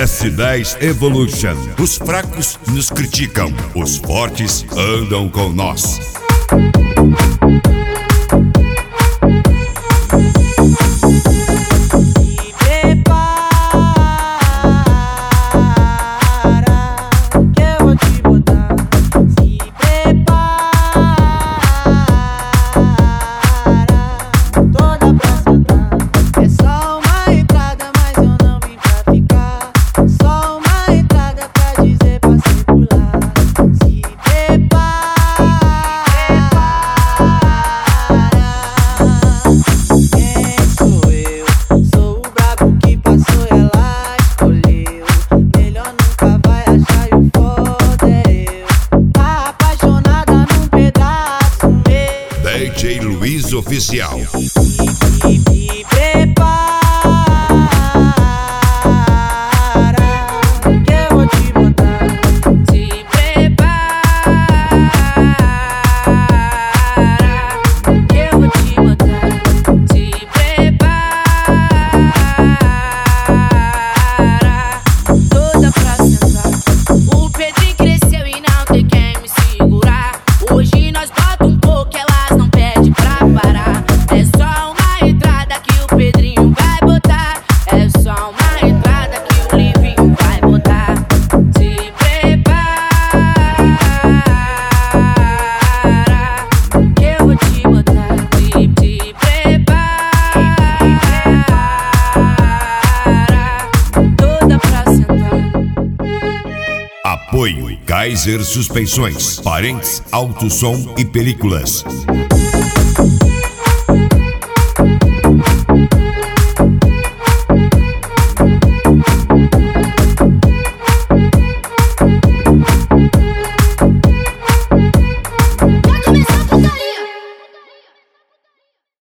S10 Evolution. Os fracos nos criticam, os fortes andam com nós. DJ Luiz Oficial. Me prepara, que eu vou te botar. Se prepara, que eu vou te botar. Se prepara, toda pra sentar. O Pedrinho cresceu e não tem quem me segurar. Hoje nós bota um pouco, elas não pedem pra parar. É só uma entrada que o Pedrinho vai botar. É só uma entrada que o Livinho vai botar. Se prepara, que eu vou te botar. Se prepara, toda pra sentar. Apoio Kaiser Suspensões, Parentes, Alto Som e Películas.